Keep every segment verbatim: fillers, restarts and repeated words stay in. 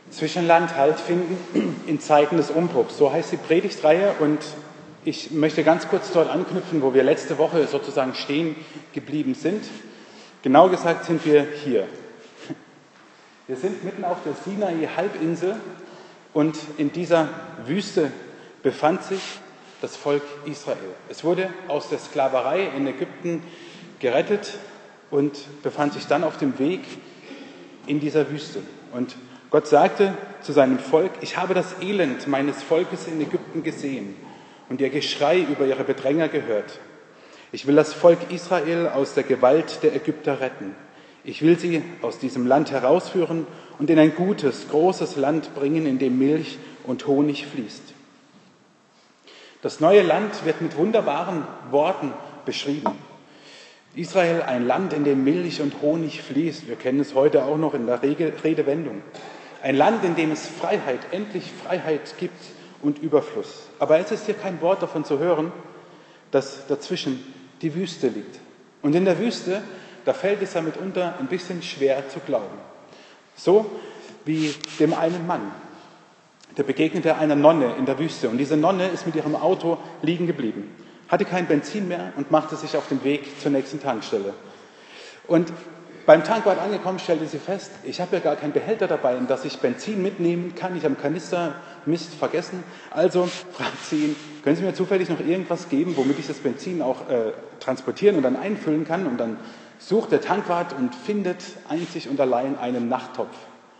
Zwischenland Halt finden in Zeiten des Umbruchs. So heißt die Predigtreihe und ich möchte ganz kurz dort anknüpfen, wo wir letzte Woche sozusagen stehen geblieben sind. Genau gesagt sind wir hier. Wir sind mitten auf der Sinai-Halbinsel und in dieser Wüste befand sich das Volk Israel. Es wurde aus der Sklaverei in Ägypten gerettet und befand sich dann auf dem Weg in dieser Wüste. Und Gott sagte zu seinem Volk: Ich habe das Elend meines Volkes in Ägypten gesehen und ihr Geschrei über ihre Bedränger gehört. Ich will das Volk Israel aus der Gewalt der Ägypter retten. Ich will sie aus diesem Land herausführen und in ein gutes, großes Land bringen, in dem Milch und Honig fließt. Das neue Land wird mit wunderbaren Worten beschrieben. Israel, ein Land, in dem Milch und Honig fließt. Wir kennen es heute auch noch in der Redewendung. Ein Land, in dem es Freiheit, endlich Freiheit gibt und Überfluss. Aber es ist hier kein Wort davon zu hören, dass dazwischen die Wüste liegt. Und in der Wüste, da fällt es ja mitunter ein bisschen schwer zu glauben. So wie dem einen Mann. Der begegnete einer Nonne in der Wüste und diese Nonne ist mit ihrem Auto liegen geblieben, hatte kein Benzin mehr und machte sich auf den Weg zur nächsten Tankstelle. Und beim Tankwart angekommen, stellte sie fest, ich habe ja gar keinen Behälter dabei, in das ich Benzin mitnehmen kann. Ich habe einen Kanister, Mist, vergessen. Also fragt sie ihn, können Sie mir zufällig noch irgendwas geben, womit ich das Benzin auch äh, transportieren und dann einfüllen kann? Und dann sucht der Tankwart und findet einzig und allein einen Nachttopf.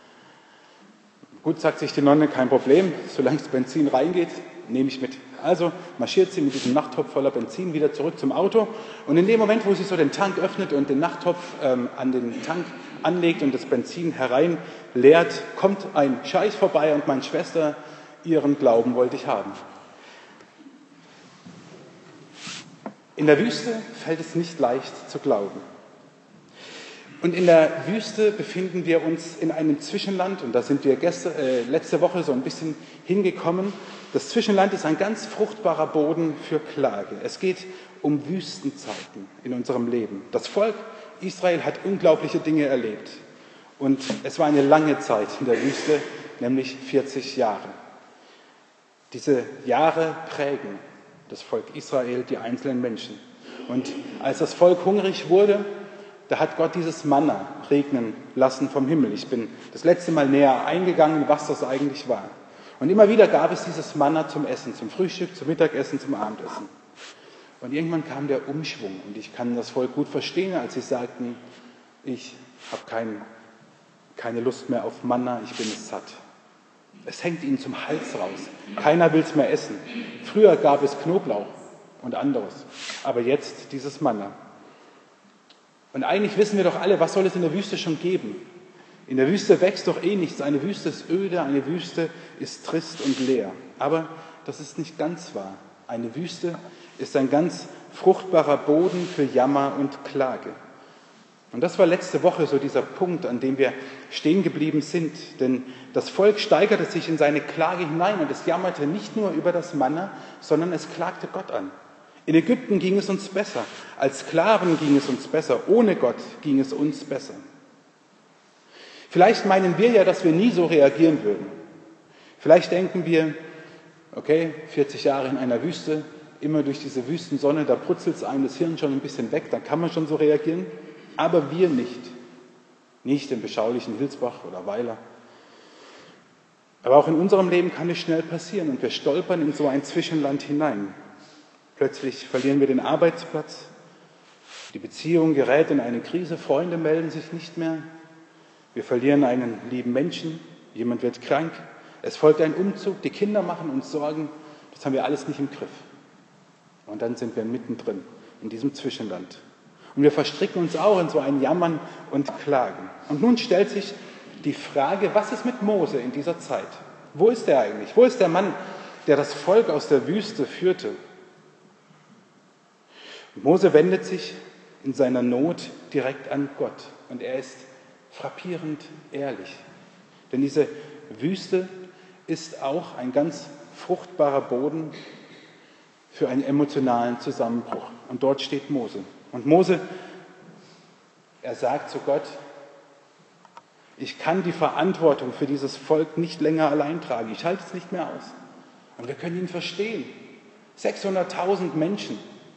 Gut, sagt sich die Nonne, kein Problem, solange das Benzin reingeht, nehme ich mit. Also marschiert sie mit diesem Nachttopf voller Benzin wieder zurück zum Auto und in dem Moment, wo sie so den Tank öffnet und den Nachttopf ähm, an den Tank anlegt und das Benzin hereinleert, kommt ein Scheich vorbei und meine Schwester, ihren Glauben wollte ich haben. In der Wüste fällt es nicht leicht zu glauben. Und in der Wüste befinden wir uns in einem Zwischenland und da sind wir gestern, äh, letzte Woche so ein bisschen hingekommen. Das Zwischenland ist ein ganz fruchtbarer Boden für Klage. Es geht um Wüstenzeiten in unserem Leben. Das Volk Israel hat unglaubliche Dinge erlebt und es war eine lange Zeit in der Wüste, nämlich vierzig Jahre. Diese Jahre prägen das Volk Israel, die einzelnen Menschen. Und als das Volk hungrig wurde, da hat Gott dieses Manna regnen lassen vom Himmel. Ich bin das letzte Mal näher eingegangen, was das eigentlich war. Und immer wieder gab es dieses Manna zum Essen, zum Frühstück, zum Mittagessen, zum Abendessen. Und irgendwann kam der Umschwung und ich kann das Volk gut verstehen, als sie sagten, ich habe kein, keine Lust mehr auf Manna, ich bin es satt. Es hängt ihnen zum Hals raus. Keiner will es mehr essen. Früher gab es Knoblauch und anderes, aber jetzt dieses Manna. Und eigentlich wissen wir doch alle, was soll es in der Wüste schon geben? In der Wüste wächst doch eh nichts. Eine Wüste ist öde, eine Wüste ist trist und leer. Aber das ist nicht ganz wahr. Eine Wüste ist ein ganz fruchtbarer Boden für Jammer und Klage. Und das war letzte Woche so dieser Punkt, an dem wir stehen geblieben sind. Denn das Volk steigerte sich in seine Klage hinein und es jammerte nicht nur über das Manna, sondern es klagte Gott an. In Ägypten ging es uns besser. Als Sklaven ging es uns besser. Ohne Gott ging es uns besser. Vielleicht meinen wir ja, dass wir nie so reagieren würden. Vielleicht denken wir, okay, vierzig Jahre in einer Wüste, immer durch diese Wüstensonne, da brutzelt es einem das Hirn schon ein bisschen weg, da kann man schon so reagieren. Aber wir nicht. Nicht im beschaulichen Hilsbach oder Weiler. Aber auch in unserem Leben kann es schnell passieren und wir stolpern in so ein Zwischenland hinein. Plötzlich verlieren wir den Arbeitsplatz, die Beziehung gerät in eine Krise, Freunde melden sich nicht mehr, wir verlieren einen lieben Menschen, jemand wird krank, es folgt ein Umzug, die Kinder machen uns Sorgen, das haben wir alles nicht im Griff. Und dann sind wir mittendrin in diesem Zwischenland. Und wir verstricken uns auch in so ein Jammern und Klagen. Und nun stellt sich die Frage, was ist mit Mose in dieser Zeit? Wo ist er eigentlich? Wo ist der Mann, der das Volk aus der Wüste führte? Mose wendet sich in seiner Not direkt an Gott und er ist frappierend ehrlich. Denn diese Wüste ist auch ein ganz fruchtbarer Boden für einen emotionalen Zusammenbruch. Und dort steht Mose. Und Mose, er sagt zu Gott, Ich kann die Verantwortung für dieses Volk nicht länger allein tragen. Ich halte es nicht mehr aus. Und wir können ihn verstehen. sechshunderttausend Menschen.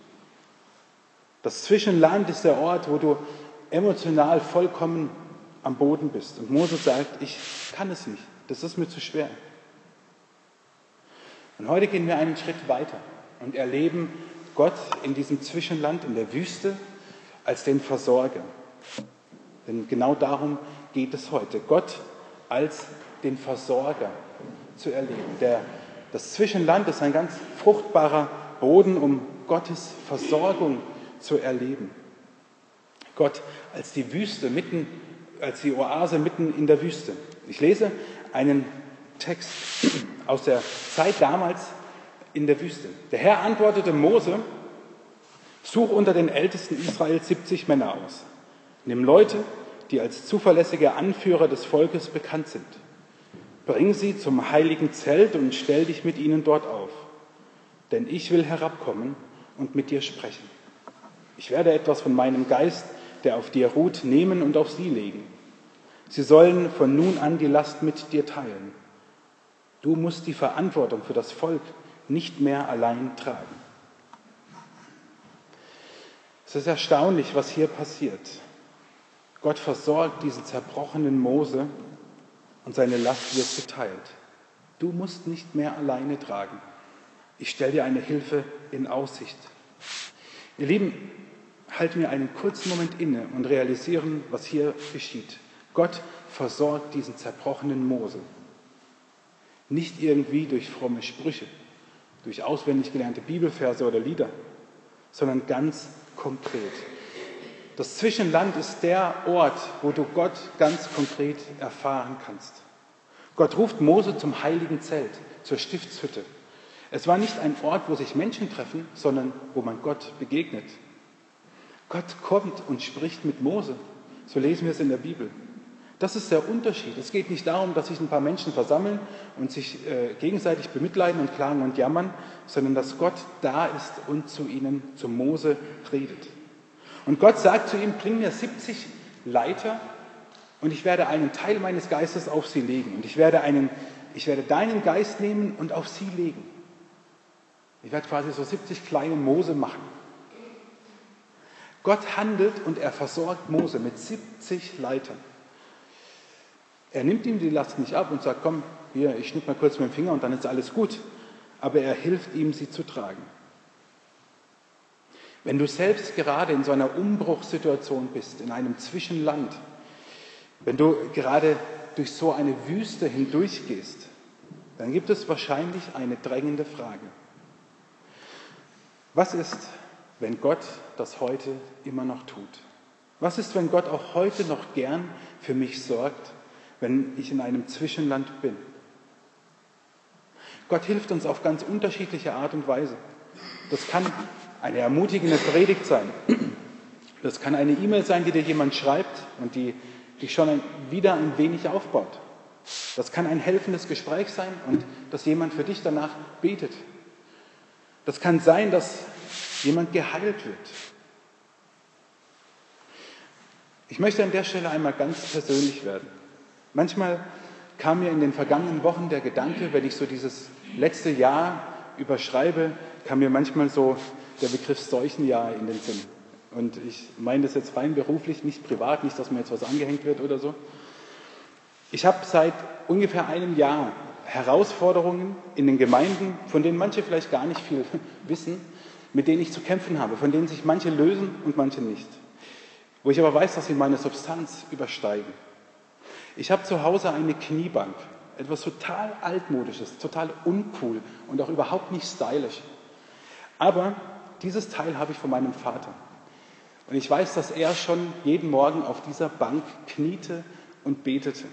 Das Zwischenland ist der Ort, wo du emotional vollkommen am Boden bist. Und Mose sagt, ich kann es nicht. Das ist mir zu schwer. Und heute gehen wir einen Schritt weiter und erleben Gott in diesem Zwischenland, in der Wüste, als den Versorger. Denn genau darum geht es heute. Gott als den Versorger zu erleben. Der, das Zwischenland ist ein ganz fruchtbarer Boden, um Gottes Versorgung zu erleben. Gott als die Wüste mitten, als die Oase mitten in der Wüste. Ich lese einen Text aus der Zeit damals in der Wüste. Der Herr antwortete Mose: Such unter den Ältesten Israels siebzig Männer aus. Nimm Leute, die als zuverlässige Anführer des Volkes bekannt sind. Bring sie zum heiligen Zelt und stell dich mit ihnen dort auf. Denn ich will herabkommen und mit dir sprechen. Ich werde etwas von meinem Geist, der auf dir ruht, nehmen und auf sie legen. Sie sollen von nun an die Last mit dir teilen. Du musst die Verantwortung für das Volk nicht mehr allein tragen. Es ist erstaunlich, was hier passiert. Gott versorgt diesen zerbrochenen Mose und seine Last wird geteilt. Du musst nicht mehr alleine tragen. Ich stelle dir eine Hilfe in Aussicht. Ihr Lieben, halten wir einen kurzen Moment inne und realisieren, was hier geschieht. Gott versorgt diesen zerbrochenen Mose. Nicht irgendwie durch fromme Sprüche, durch auswendig gelernte Bibelverse oder Lieder, sondern ganz konkret. Das Zwischenland ist der Ort, wo du Gott ganz konkret erfahren kannst. Gott ruft Mose zum heiligen Zelt, zur Stiftshütte. Es war nicht ein Ort, wo sich Menschen treffen, sondern wo man Gott begegnet. Gott kommt und spricht mit Mose. So lesen wir es in der Bibel. Das ist der Unterschied. Es geht nicht darum, dass sich ein paar Menschen versammeln und sich äh, gegenseitig bemitleiden und klagen und jammern, sondern dass Gott da ist und zu ihnen, zu Mose redet. Und Gott sagt zu ihm, bring mir siebzig Leiter und ich werde einen Teil meines Geistes auf sie legen. Und ich werde, einen, ich werde deinen Geist nehmen und auf sie legen. Ich werde quasi so siebzig kleine Mose machen. Gott handelt und er versorgt Mose mit siebzig Leitern. Er nimmt ihm die Last nicht ab und sagt, komm, hier, ich schnipp mal kurz mit dem Finger und dann ist alles gut. Aber er hilft ihm, sie zu tragen. Wenn du selbst gerade in so einer Umbruchssituation bist, in einem Zwischenland, wenn du gerade durch so eine Wüste hindurchgehst, dann gibt es wahrscheinlich eine drängende Frage. Was ist, wenn Gott das heute immer noch tut? Was ist, wenn Gott auch heute noch gern für mich sorgt, wenn ich in einem Zwischenland bin? Gott hilft uns auf ganz unterschiedliche Art und Weise. Das kann eine ermutigende Predigt sein. Das kann eine E-Mail sein, die dir jemand schreibt und die dich schon ein, wieder ein wenig aufbaut. Das kann ein helfendes Gespräch sein und dass jemand für dich danach betet. Das kann sein, dass jemand geheilt wird. Ich möchte an der Stelle einmal ganz persönlich werden. Manchmal kam mir in den vergangenen Wochen der Gedanke, wenn ich so dieses letzte Jahr überschreibe, kam mir manchmal so der Begriff Seuchenjahr in den Sinn. Und ich meine das jetzt rein beruflich, nicht privat, nicht, dass mir jetzt was angehängt wird oder so. Ich habe seit ungefähr einem Jahr Herausforderungen in den Gemeinden, von denen manche vielleicht gar nicht viel wissen, mit denen ich zu kämpfen habe, von denen sich manche lösen und manche nicht. Wo ich aber weiß, dass sie meine Substanz übersteigen. Ich habe zu Hause eine Kniebank, etwas total altmodisches, total uncool und auch überhaupt nicht stylisch. Aber dieses Teil habe ich von meinem Vater. Und ich weiß, dass er schon jeden Morgen auf dieser Bank kniete und betete.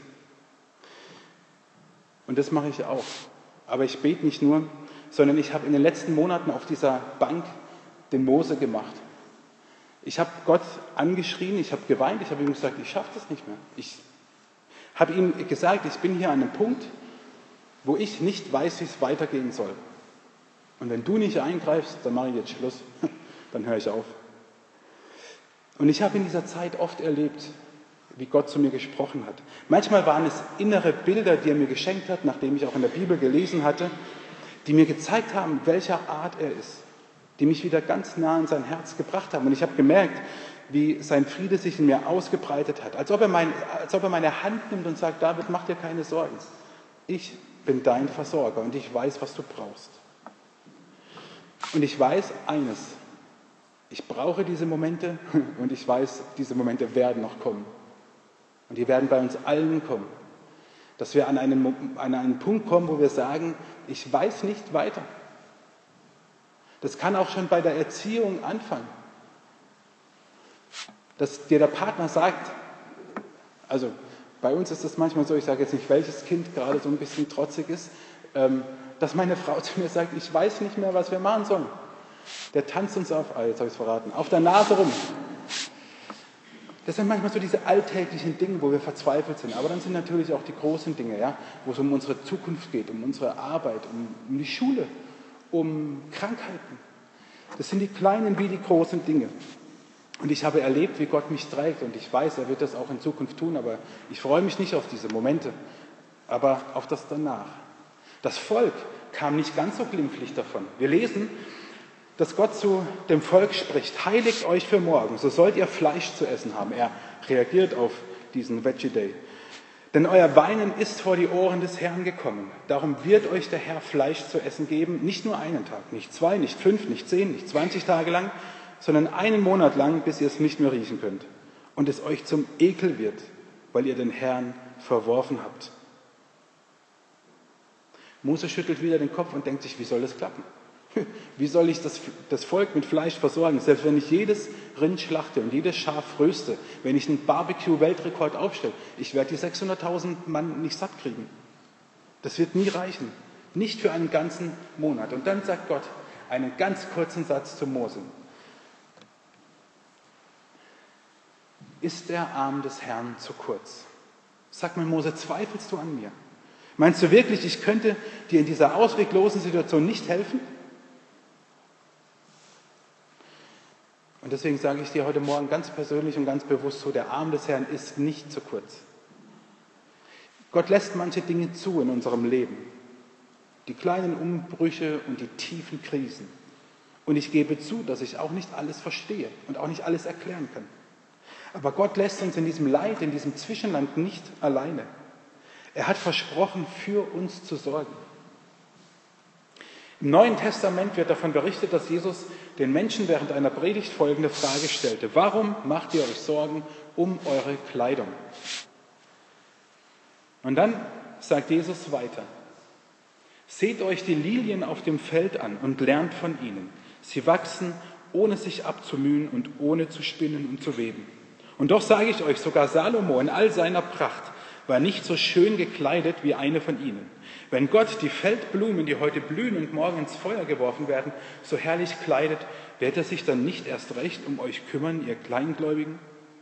Und das mache ich auch. Aber ich bete nicht nur, sondern ich habe in den letzten Monaten auf dieser Bank den Mose gemacht. Ich habe Gott angeschrien, ich habe geweint, ich habe ihm gesagt, ich schaffe das nicht mehr. Ich habe ihm gesagt, ich bin hier an einem Punkt, wo ich nicht weiß, wie es weitergehen soll. Und wenn du nicht eingreifst, dann mache ich jetzt Schluss, dann höre ich auf. Und ich habe in dieser Zeit oft erlebt, wie Gott zu mir gesprochen hat. Manchmal waren es innere Bilder, die er mir geschenkt hat, nachdem ich auch in der Bibel gelesen hatte, die mir gezeigt haben, welcher Art er ist, die mich wieder ganz nah in sein Herz gebracht haben. Und ich habe gemerkt, wie sein Friede sich in mir ausgebreitet hat, als ob er, mein, als ob er meine Hand nimmt und sagt, David, mach dir keine Sorgen. Ich bin dein Versorger und ich weiß, was du brauchst. Und ich weiß eines, ich brauche diese Momente und ich weiß, diese Momente werden noch kommen. Und die werden bei uns allen kommen. Dass wir an einen, an einen Punkt kommen, wo wir sagen, ich weiß nicht weiter. Das kann auch schon bei der Erziehung anfangen. Dass dir der Partner sagt, also bei uns ist es manchmal so, ich sage jetzt nicht, welches Kind gerade so ein bisschen trotzig ist, ähm, dass meine Frau zu mir sagt, ich weiß nicht mehr, was wir machen sollen. Der tanzt uns auf, ah, jetzt habe ich es verraten, auf der Nase rum. Das sind manchmal so diese alltäglichen Dinge, wo wir verzweifelt sind. Aber dann sind natürlich auch die großen Dinge, ja, wo es um unsere Zukunft geht, um unsere Arbeit, um, um die Schule, um Krankheiten. Das sind die kleinen wie die großen Dinge. Und ich habe erlebt, wie Gott mich trägt. Und ich weiß, er wird das auch in Zukunft tun. Aber ich freue mich nicht auf diese Momente, aber auf das danach. Das Volk kam nicht ganz so glimpflich davon. Wir lesen, dass Gott zu dem Volk spricht, heiligt euch für morgen, so sollt ihr Fleisch zu essen haben. Er reagiert auf diesen Veggie Day. Denn euer Weinen ist vor die Ohren des Herrn gekommen. Darum wird euch der Herr Fleisch zu essen geben, nicht nur einen Tag, nicht zwei, nicht fünf, nicht zehn, nicht zwanzig Tage lang, sondern einen Monat lang, bis ihr es nicht mehr riechen könnt. Und es euch zum Ekel wird, weil ihr den Herrn verworfen habt. Mose schüttelt wieder den Kopf und denkt sich, wie soll das klappen? Wie soll ich das, das Volk mit Fleisch versorgen? Selbst wenn ich jedes Rind schlachte und jedes Schaf röste, wenn ich einen Barbecue-Weltrekord aufstelle, ich werde die sechshunderttausend Mann nicht satt kriegen. Das wird nie reichen. Nicht für einen ganzen Monat. Und dann sagt Gott einen ganz kurzen Satz zu Mose. Ist der Arm des Herrn zu kurz? Sag mal, Mose, zweifelst du an mir? Meinst du wirklich, ich könnte dir in dieser ausweglosen Situation nicht helfen? Und deswegen sage ich dir heute Morgen ganz persönlich und ganz bewusst so, der Arm des Herrn ist nicht zu kurz. Gott lässt manche Dinge zu in unserem Leben. Die kleinen Umbrüche und die tiefen Krisen. Und ich gebe zu, dass ich auch nicht alles verstehe und auch nicht alles erklären kann. Aber Gott lässt uns in diesem Leid, in diesem Zwischenland nicht alleine. Er hat versprochen, für uns zu sorgen. Im Neuen Testament wird davon berichtet, dass Jesus den Menschen während einer Predigt folgende Frage stellte. Warum macht ihr euch Sorgen um eure Kleidung? Und dann sagt Jesus weiter. Seht euch die Lilien auf dem Feld an und lernt von ihnen. Sie wachsen, ohne sich abzumühen und ohne zu spinnen und zu weben. Und doch sage ich euch, sogar Salomo in all seiner Pracht war nicht so schön gekleidet wie eine von ihnen. Wenn Gott die Feldblumen, die heute blühen und morgen ins Feuer geworfen werden, so herrlich kleidet, wird er sich dann nicht erst recht um euch kümmern, ihr Kleingläubigen?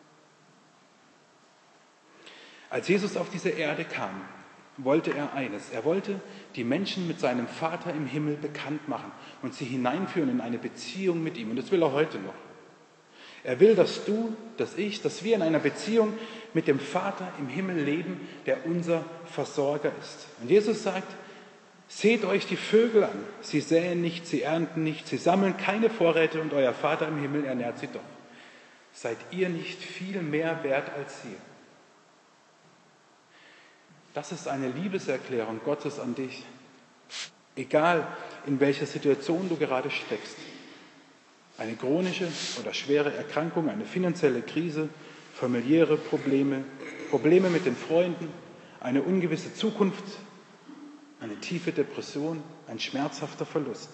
Als Jesus auf diese Erde kam, wollte er eines. Er wollte die Menschen mit seinem Vater im Himmel bekannt machen und sie hineinführen in eine Beziehung mit ihm. Und das will er heute noch. Er will, dass du, dass ich, dass wir in einer Beziehung mit dem Vater im Himmel leben, der unser Versorger ist. Und Jesus sagt, seht euch die Vögel an. Sie säen nicht, sie ernten nicht, sie sammeln keine Vorräte und euer Vater im Himmel ernährt sie doch. Seid ihr nicht viel mehr wert als sie? Das ist eine Liebeserklärung Gottes an dich. Egal, in welcher Situation du gerade steckst. Eine chronische oder schwere Erkrankung, eine finanzielle Krise, familiäre Probleme, Probleme mit den Freunden, eine ungewisse Zukunft, eine tiefe Depression, ein schmerzhafter Verlust.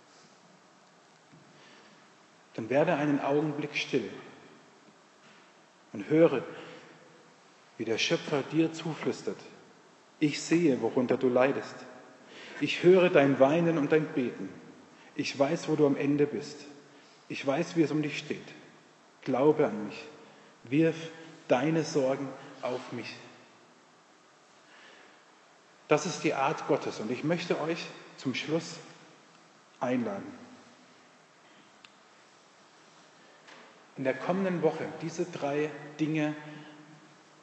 Dann werde einen Augenblick still und höre, wie der Schöpfer dir zuflüstert. Ich sehe, worunter du leidest. Ich höre dein Weinen und dein Beten. Ich weiß, wo du am Ende bist. Ich weiß, wie es um dich steht. Glaube an mich. Wirf deine Sorgen auf mich. Das ist die Art Gottes und ich möchte euch zum Schluss einladen. In der kommenden Woche diese drei Dinge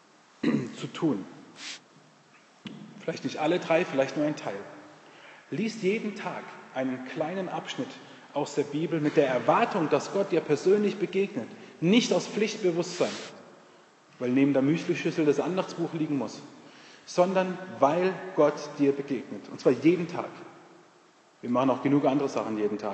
zu tun. Vielleicht nicht alle drei, vielleicht nur ein Teil. Lies jeden Tag einen kleinen Abschnitt aus der Bibel mit der Erwartung, dass Gott dir persönlich begegnet. Nicht aus Pflichtbewusstsein, weil neben der Müslischüssel das Andachtsbuch liegen muss, sondern weil Gott dir begegnet. Und zwar jeden Tag. Wir machen auch genug andere Sachen jeden Tag.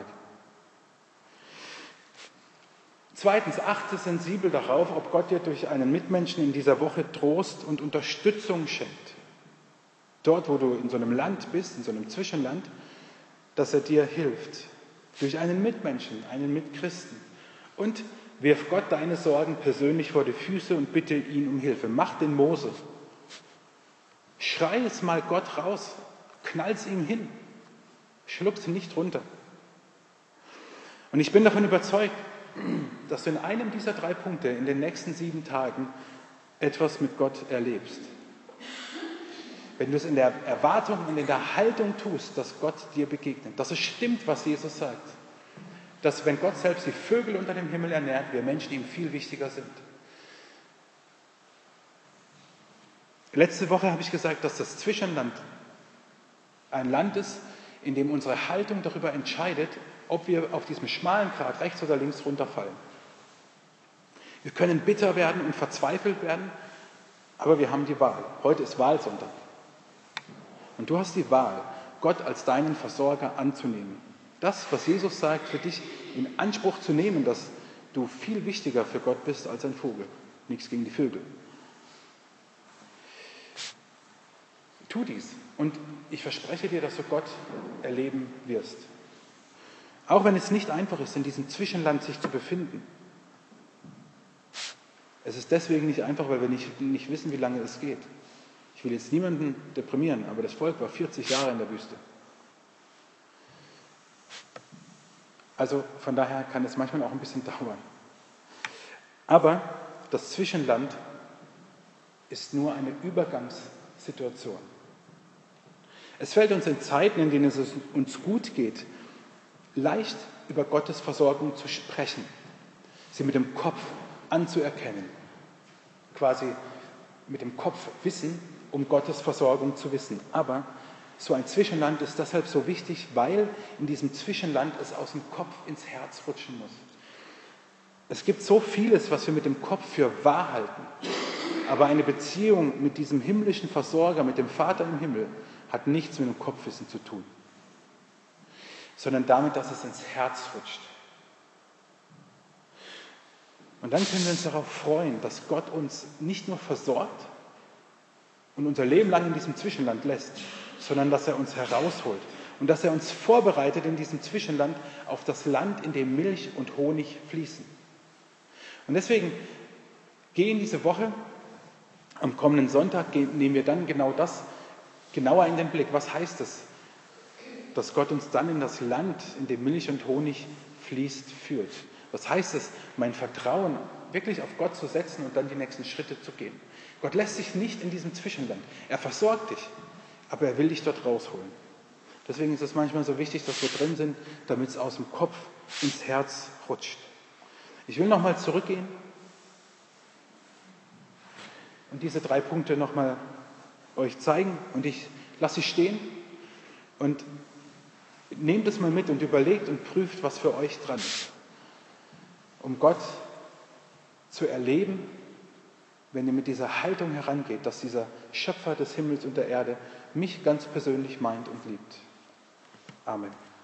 Zweitens, achte sensibel darauf, ob Gott dir durch einen Mitmenschen in dieser Woche Trost und Unterstützung schenkt. Dort, wo du in so einem Land bist, in so einem Zwischenland, dass er dir hilft. Durch einen Mitmenschen, einen Mitchristen. Und wirf Gott deine Sorgen persönlich vor die Füße und bitte ihn um Hilfe. Mach den Mose. Schrei es mal Gott raus. Knall's ihm hin. Schluck's nicht runter. Und ich bin davon überzeugt, dass du in einem dieser drei Punkte in den nächsten sieben Tagen etwas mit Gott erlebst. Wenn du es in der Erwartung und in der Haltung tust, dass Gott dir begegnet, dass es stimmt, was Jesus sagt, dass wenn Gott selbst die Vögel unter dem Himmel ernährt, wir Menschen ihm viel wichtiger sind. Letzte Woche habe ich gesagt, dass das Zwischenland ein Land ist, in dem unsere Haltung darüber entscheidet, ob wir auf diesem schmalen Grat rechts oder links runterfallen. Wir können bitter werden und verzweifelt werden, aber wir haben die Wahl. Heute ist Wahlsonntag. Und du hast die Wahl, Gott als deinen Versorger anzunehmen. Das, was Jesus sagt, für dich in Anspruch zu nehmen, dass du viel wichtiger für Gott bist als ein Vogel. Nichts gegen die Vögel. Tu dies und ich verspreche dir, dass du Gott erleben wirst. Auch wenn es nicht einfach ist, in diesem Zwischenland sich zu befinden. Es ist deswegen nicht einfach, weil wir nicht, nicht wissen, wie lange es geht. Ich will jetzt niemanden deprimieren, aber das Volk war vierzig Jahre in der Wüste. Also von daher kann es manchmal auch ein bisschen dauern. Aber das Zwischenland ist nur eine Übergangssituation. Es fällt uns in Zeiten, in denen es uns gut geht, leicht über Gottes Versorgung zu sprechen, sie mit dem Kopf anzuerkennen, quasi mit dem Kopf wissen, um Gottes Versorgung zu wissen. Aber so ein Zwischenland ist deshalb so wichtig, weil in diesem Zwischenland es aus dem Kopf ins Herz rutschen muss. Es gibt so vieles, was wir mit dem Kopf für wahr halten. Aber eine Beziehung mit diesem himmlischen Versorger, mit dem Vater im Himmel, hat nichts mit dem Kopfwissen zu tun, sondern damit, dass es ins Herz rutscht. Und dann können wir uns darauf freuen, dass Gott uns nicht nur versorgt und unser Leben lang in diesem Zwischenland lässt, sondern dass er uns herausholt und dass er uns vorbereitet in diesem Zwischenland auf das Land, in dem Milch und Honig fließen. Und deswegen geh in diese Woche, am kommenden Sonntag nehmen wir dann genau das genauer in den Blick. Was heißt es, dass Gott uns dann in das Land, in dem Milch und Honig fließt, führt? Was heißt es, mein Vertrauen wirklich auf Gott zu setzen und dann die nächsten Schritte zu gehen? Gott lässt sich nicht in diesem Zwischenland. Er versorgt dich, aber er will dich dort rausholen. Deswegen ist es manchmal so wichtig, dass wir drin sind, damit es aus dem Kopf ins Herz rutscht. Ich will nochmal zurückgehen und diese drei Punkte nochmal euch zeigen und ich lasse sie stehen und nehmt es mal mit und überlegt und prüft, was für euch dran ist. Um Gott zu erleben, wenn ihr mit dieser Haltung herangeht, dass dieser Schöpfer des Himmels und der Erde mich ganz persönlich meint und liebt. Amen.